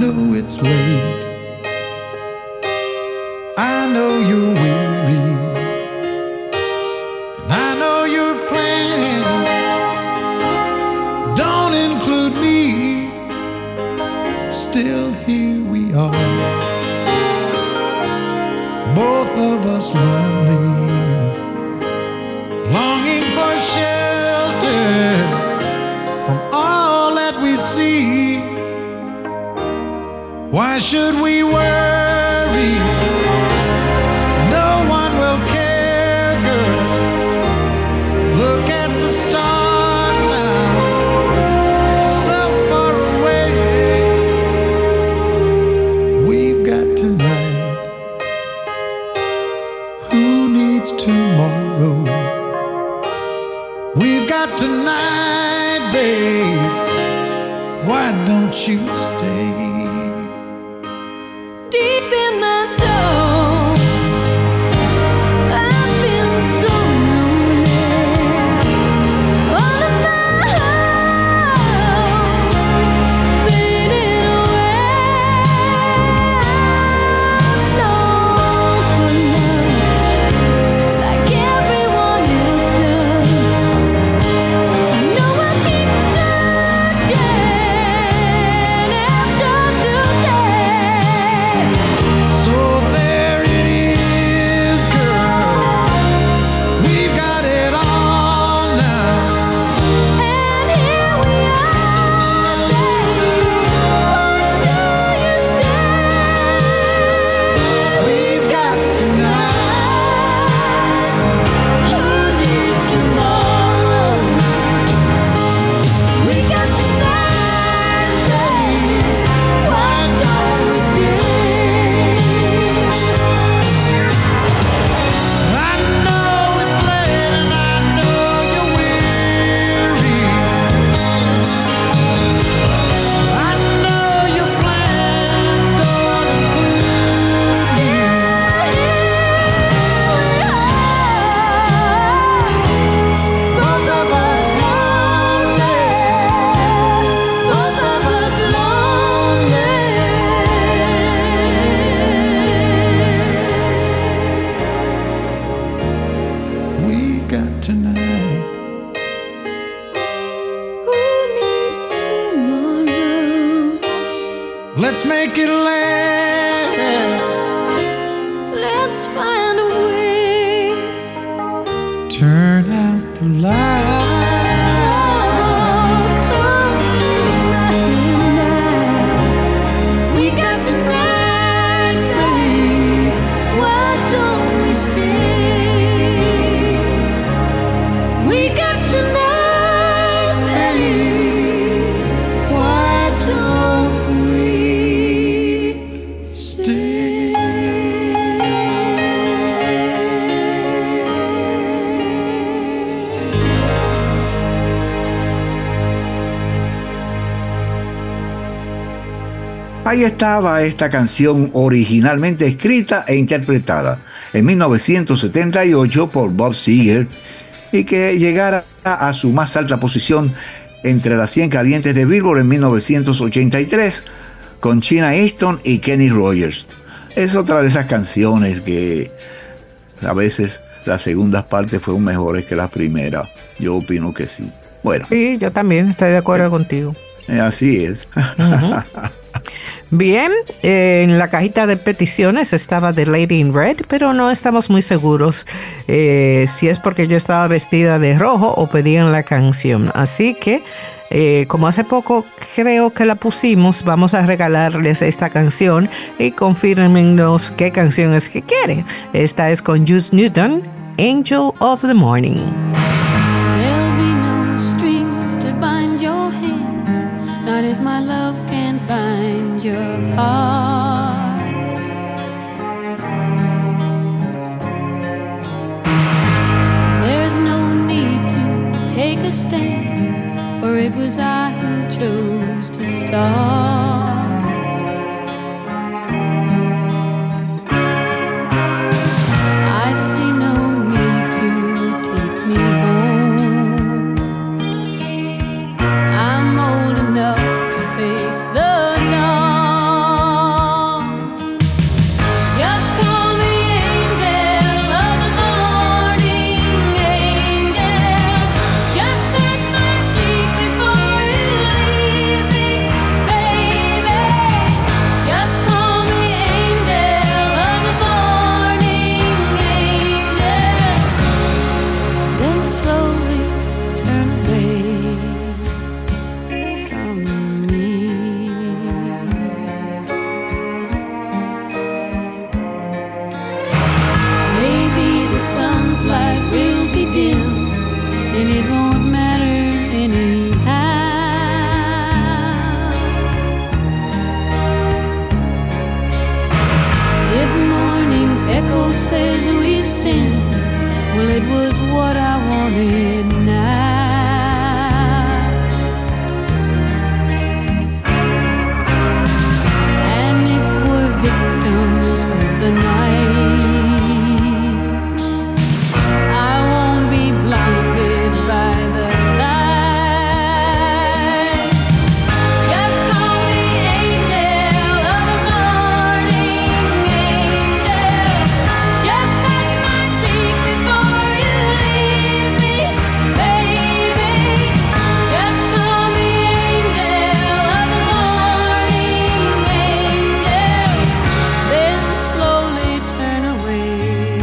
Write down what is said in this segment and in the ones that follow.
know it's late. I know you're weary, and I know your plans don't include me. Still here we are, both of us lonely, longing for shelter from all that we see. Why should we worry? No one will care, girl. Look at the stars now, so far away. We've got tonight. Who needs tomorrow? We've got tonight, babe. Why don't you stay? Deep in my soul, I've been so lonely. All of my hopes faded away. I long for love like everyone else does. I know I keep searching after today. So there it is, girl. We've got it all now. And here we are, babe. What do you say? We've got tonight. Who needs tomorrow? We got tonight, babe. Why don't we stay? I know it's late and I know you're weary. I know your plans don't include me. Both of us lonely. Both of us lonely. We've got tonight. Who needs tomorrow? Let's make it last. Let's find a way. Turn out the light. Oh, come tonight and night. We got tonight, babe. Why don't we stay? We got tonight, babe. Why don't we stay? Ahí estaba esta canción originalmente escrita e interpretada en 1978 por Bob Seger y que llegara a su más alta posición entre las 100 calientes de Billboard en 1983 con China Easton y Kenny Rogers. Es otra de esas canciones que a veces las segundas partes fueron mejores que las primeras. Yo opino que sí. Bueno, Sí, yo también estoy de acuerdo contigo. así es. Bien, en la cajita de peticiones estaba The Lady in Red, pero no estamos muy seguros si es porque yo estaba vestida de rojo o pedían la canción. Así que, como hace poco creo que la pusimos, vamos a regalarles esta canción y confírmenos qué canción es que quieren. Esta es con Juice Newton, Angel of the Morning. There'll be no strings to bind your hands, not if my love can bind your heart. There's no need to take a stand, for it was I who chose to start. I see no need to take me home. I'm old enough to face the dawn. sin. Well, it was what I wanted now. And if we're victims of the night, I won't be blinded by the light. Just call me angel of the morning, angel. Just touch my cheek before you leave me, baby. Just call me angel of the morning, angel. Then slowly turn away.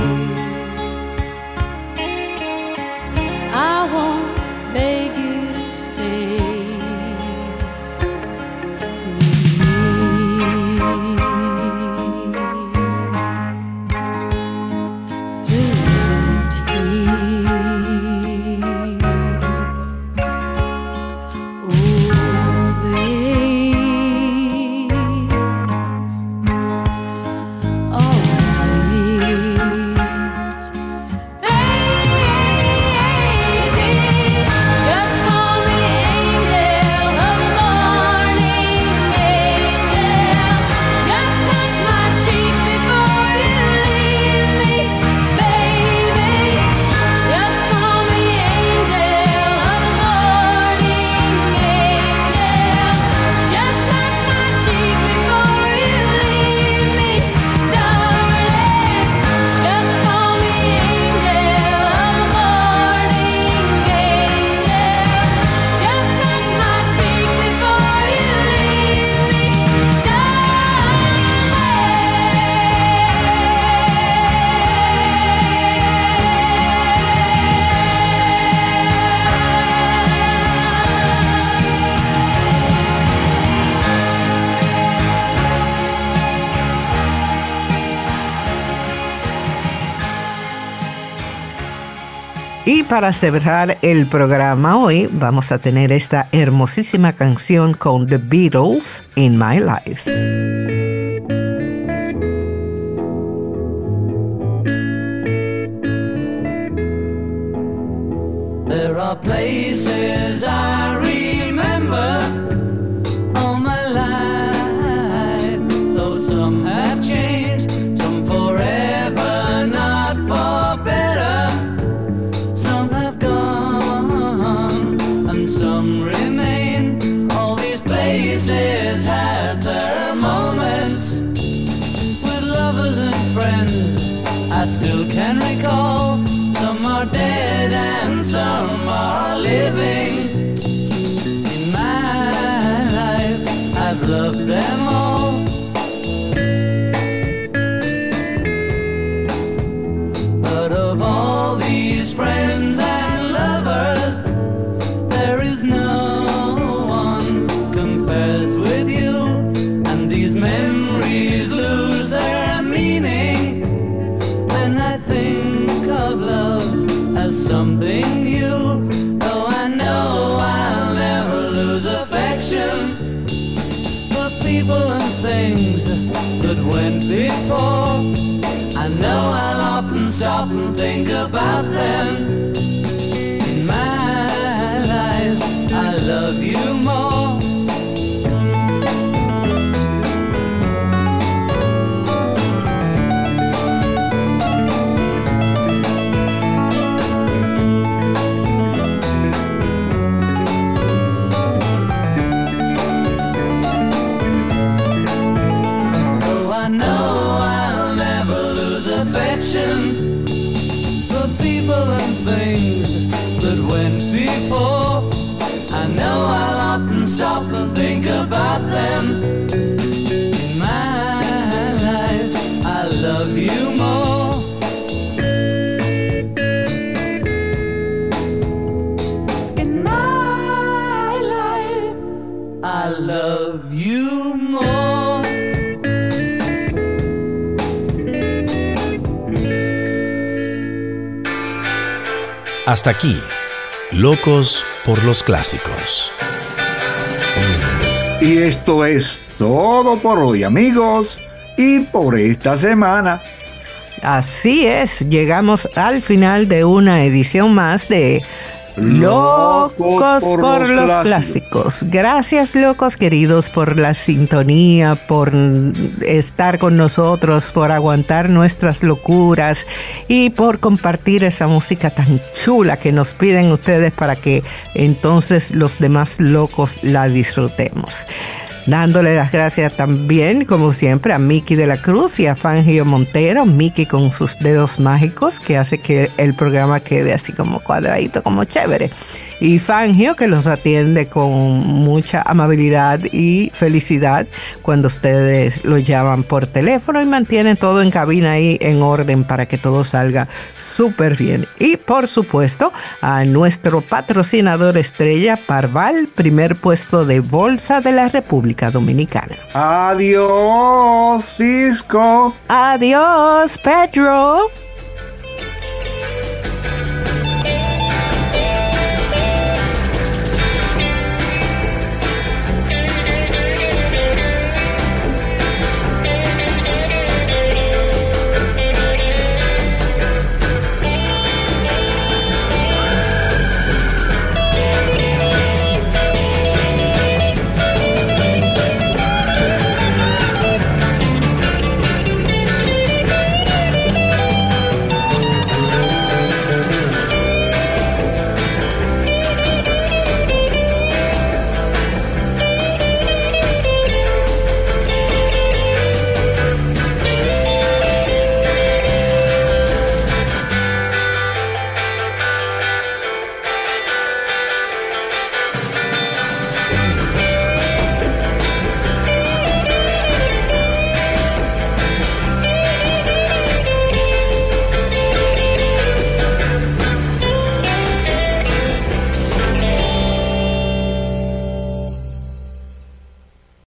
I won't beg you to stay with me. Through Y para cerrar el programa hoy vamos a tener esta hermosísima canción con The Beatles, In My Life. There are places I remember all my life, though some have changed, some forever, not for better. Some have gone and some remain. All these places had their moments with lovers and friends I still can recall. Some are dead and some are living. In my life, I've loved them all. But of all these friends and lovers, there is no one compares with you. And these memories lose their meaning when I think of love as something new. Though I know I'll never lose affection for people and things that went before. I know I'll often stop and think about them. In my life, I love you more. For people and things that went before, I know I'll often stop and think about them. In my life, I love you more. In my life, I love you more. Hasta aquí, Locos por los Clásicos. Y esto es todo por hoy, amigos, y por esta semana. Así es, llegamos al final de una edición más de Locos por los clásicos. Gracias, locos queridos, por la sintonía, por estar con nosotros, por aguantar nuestras locuras y por compartir esa música tan chula que nos piden ustedes para que entonces los demás locos la disfrutemos. Dándole las gracias también, como siempre, a Miki de la Cruz y a Fangio Montero. Miki con sus dedos mágicos que hace que el programa quede así como cuadradito, como chévere. Y Fangio que los atiende con mucha amabilidad y felicidad cuando ustedes lo llaman por teléfono y mantienen todo en cabina ahí en orden para que todo salga súper bien. Y por supuesto a nuestro patrocinador estrella Parval, primer puesto de bolsa de la República Dominicana. Adiós, Cisco. Adiós, Pedro.